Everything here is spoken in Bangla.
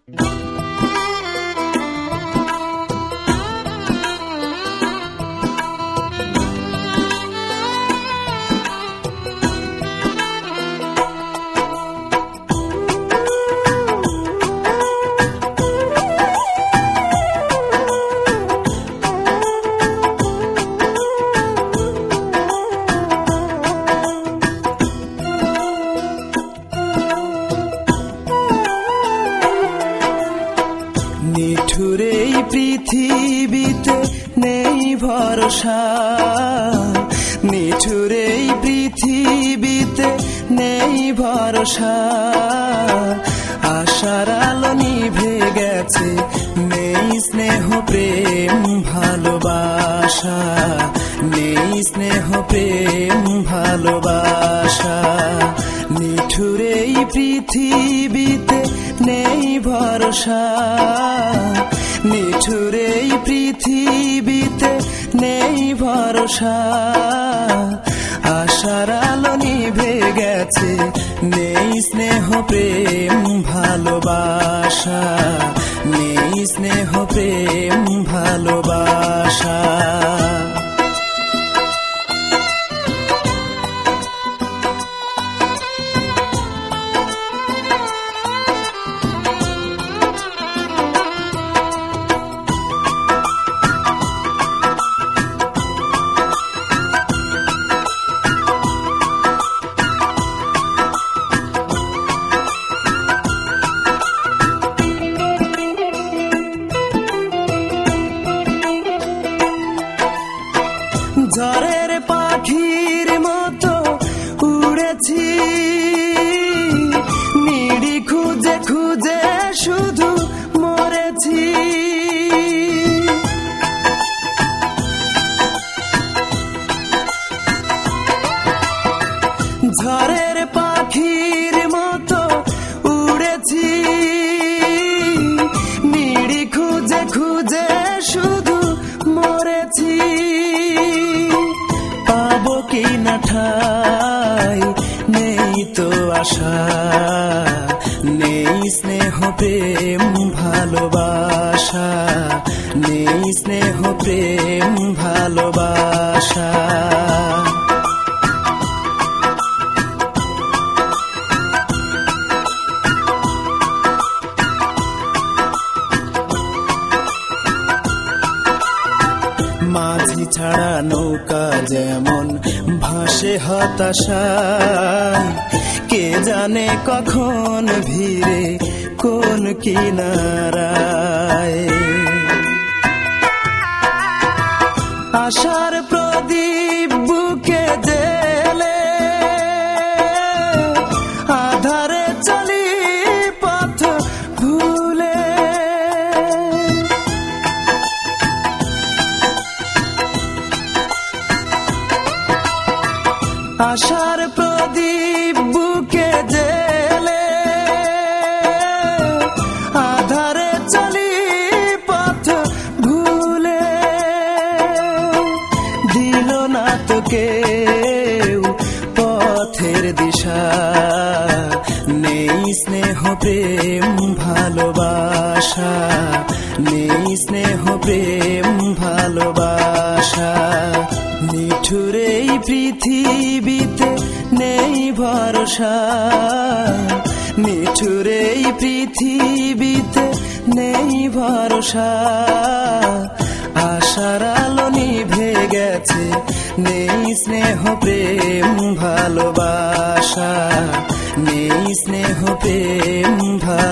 নিঠুর এই পৃথিবীতে নেই ভরসা, নিঠুর এই পৃথিবীতে নেই ভরসা। আশার আলো নিভে গেছে, নেই স্নেহ প্রেম ভালোবাসা, নেই স্নেহ প্রেম ভালোবাসা। নিঠুর এই পৃথিবীতে নেই ভরসা, নিঠুর এই পৃথিবীতে নেই ভরসা। আশার আলো নিভে গেছে, নেই স্নেহ প্রেম ভালোবাসা, নেই স্নেহ প্রেম ভালোবাসা। ঝড়ের পাখির মতো উড়েছি, নিড়ি খুঁজে খুঁজে শুধু মরেছি। ঝড়ের পাখির মতো উড়েছি, নিড়ি খুঁজে খুঁজে শুধু মরেছি। পাবো কি না ঠাই, নেই তো আশা, নেই স্নেহ প্রেম ভালোবাসা, নেই স্নেহ প্রেম ভালোবাসা। মাঝি ছাড়া নৌকা যেমন ভাসে হতাশায়, কে জানে কখন ভিড়ে কোন কিনারায়। আশার প্রদীপ বুকে জেলে আধারে চলি পথ ভুলে। আশার প্রদীপ বুকে জেলে আধারে চলি পথ ভুলে। দিল না তো কেউ পথের দিশা, নেই স্নেহ প্রেম ভালোবাসা, নেই স্নেহ প্রেম ভালোবাসা। নিঠুর এই পৃথিবীতে নেই ভরসা, নিঠুর এই পৃথিবীতে নেই ভরসা। আশার আলো নিভে গেছে, নেই স্নেহ প্রেম ভালোবাসা, নেই স্নেহ প্রেম ভালোবাসা।